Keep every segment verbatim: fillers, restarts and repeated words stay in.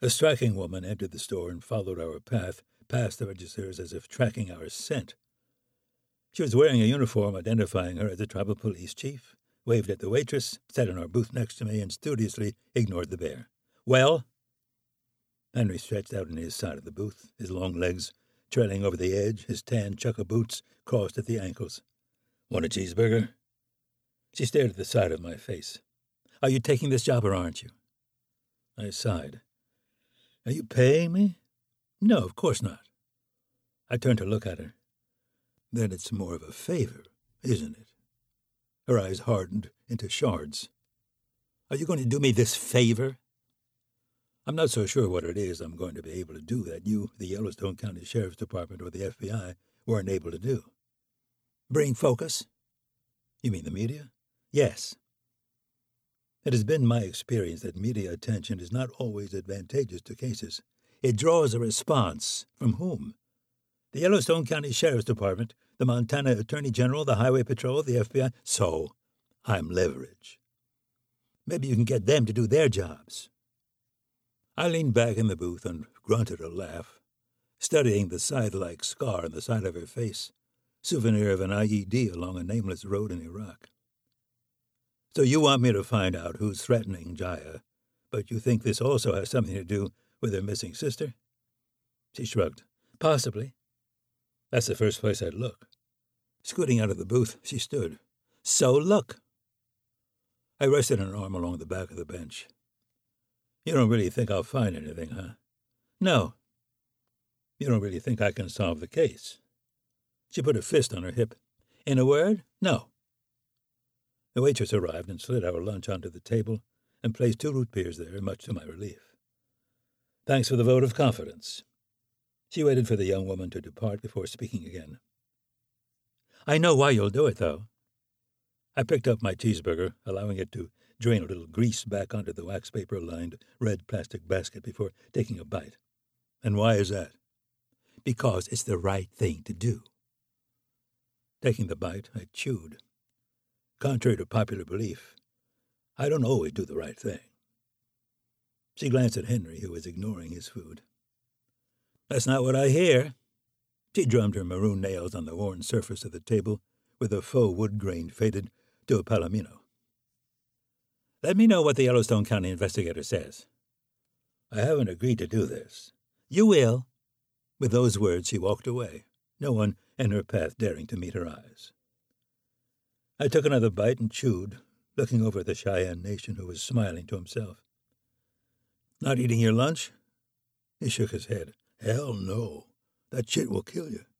A striking woman entered the store and followed our path past the registers as if tracking our scent. She was wearing a uniform identifying her as the tribal police chief, waved at the waitress, sat in our booth next to me, and studiously ignored the bear. "Well?" Henry stretched out on his side of the booth, his long legs trailing over the edge, his tan chukka boots crossed at the ankles. "Want a cheeseburger?" She stared at the side of my face. "Are you taking this job or aren't you?" I sighed. "Are you paying me?" "No, of course not." I turned to look at her. "Then it's more of a favor, isn't it?" Her eyes hardened into shards. "Are you going to do me this favor?" "I'm not so sure what it is I'm going to be able to do that you, the Yellowstone County Sheriff's Department, or the F B I weren't able to do." "Bring focus?" "You mean the media?" "Yes." It has been my experience that media attention is not always advantageous to cases. It draws a response. From whom? The Yellowstone County Sheriff's Department, the Montana Attorney General, the Highway Patrol, the F B I. So, I'm leverage. Maybe you can get them to do their jobs. I leaned back in the booth and grunted a laugh, studying the scythe-like scar on the side of her face, souvenir of an I E D along a nameless road in Iraq. "So you want me to find out who's threatening Jaya, but you think this also has something to do with her missing sister?" She shrugged. "Possibly. That's the first place I'd look." Scooting out of the booth, she stood. "So look." I rested an arm along the back of the bench. "You don't really think I'll find anything, huh?" "No." "You don't really think I can solve the case?" She put a fist on her hip. "In a word, no." The waitress arrived and slid our lunch onto the table and placed two root beers there, much to my relief. "Thanks for the vote of confidence." She waited for the young woman to depart before speaking again. "I know why you'll do it, though." I picked up my cheeseburger, allowing it to drain a little grease back onto the wax paper-lined red plastic basket before taking a bite. "And why is that?" "Because it's the right thing to do." Taking the bite, I chewed. Contrary to popular belief, I don't always do the right thing. She glanced at Henry, who was ignoring his food. "That's not what I hear." She drummed her maroon nails on the worn surface of the table with a faux wood grain faded to a palomino. "Let me know what the Yellowstone County investigator says." "I haven't agreed to do this." "You will." With those words, she walked away, no one in her path daring to meet her eyes. I took another bite and chewed, looking over at the Cheyenne Nation, who was smiling to himself. "Not eating your lunch?" He shook his head. "Hell no. That shit will kill you."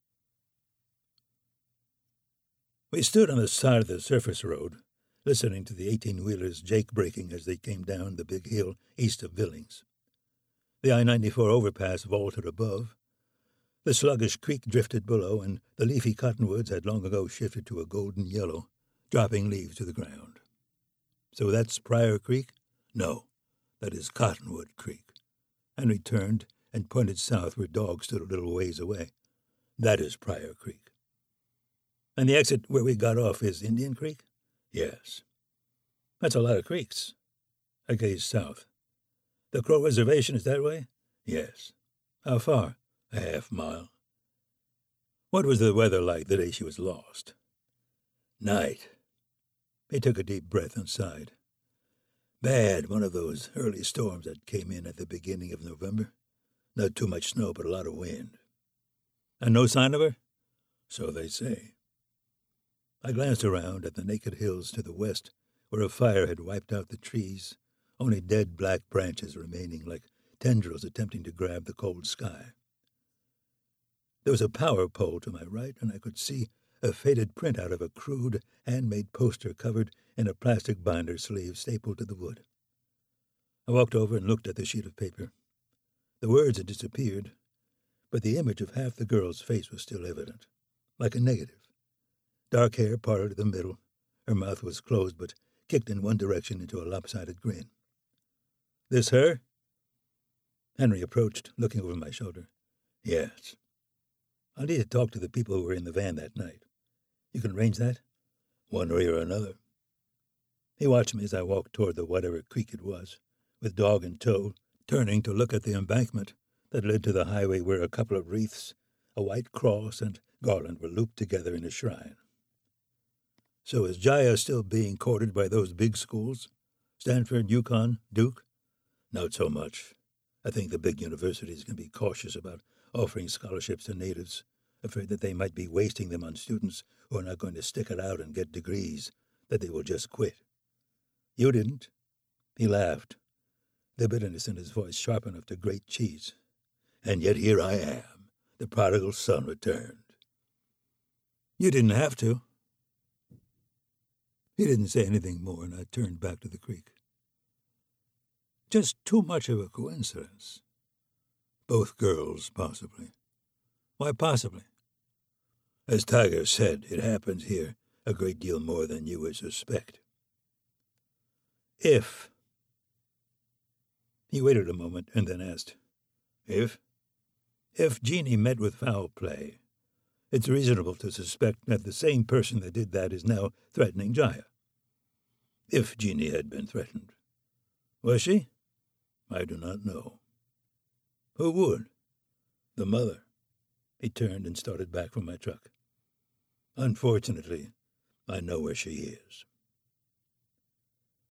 We stood on the side of the surface road, listening to the eighteen-wheelers jake-braking as they came down the big hill east of Billings. The I ninety-four overpass vaulted above. The sluggish creek drifted below, and the leafy cottonwoods had long ago shifted to a golden yellow, dropping leaves to the ground. "So that's Pryor Creek?" "No, that is Cottonwood Creek." Henry turned and pointed south where dogs stood a little ways away. "That is Pryor Creek." "And the exit where we got off is Indian Creek?" "Yes." "That's a lot of creeks." I gazed south. "The Crow Reservation is that way?" "Yes." "How far?" "A half mile." "What was the weather like the day she was lost?" "Night." He took a deep breath and sighed. "Bad, one of those early storms that came in at the beginning of November. Not too much snow, but a lot of wind." "And no sign of her?" "So they say." I glanced around at the naked hills to the west, where a fire had wiped out the trees, only dead black branches remaining like tendrils attempting to grab the cold sky. There was a power pole to my right, and I could see a faded printout of a crude, handmade poster covered in a plastic binder sleeve stapled to the wood. I walked over and looked at the sheet of paper. The words had disappeared, but the image of half the girl's face was still evident, like a negative. Dark hair parted to the middle, her mouth was closed but kicked in one direction into a lopsided grin. "This her?" Henry approached, looking over my shoulder. "Yes." "I'll need to talk to the people who were in the van that night. You can arrange that?" "One way or another." He watched me as I walked toward the whatever creek it was, with dog in tow, turning to look at the embankment that led to the highway where a couple of wreaths, a white cross, and garland were looped together in a shrine. So is Jaya still being courted by those big schools? Stanford, UConn, Duke? Not so much. I think the big universities can be cautious about offering scholarships to natives, afraid that they might be wasting them on students who are not going to stick it out and get degrees, that they will just quit. You didn't. He laughed, the bitterness in his voice sharp enough to grate cheese. And yet here I am, the prodigal son returned. You didn't have to. He didn't say anything more, and I turned back to the creek. Just too much of a coincidence. Both girls, possibly. Why possibly? As Tiger said, it happens here a great deal more than you would suspect. If. He waited a moment and then asked, If? If Jeannie met with foul play, it's reasonable to suspect that the same person that did that is now threatening Jaya. If Jeannie had been threatened. Was she? I do not know. Who would? The mother. He turned and started back for my truck. Unfortunately, I know where she is.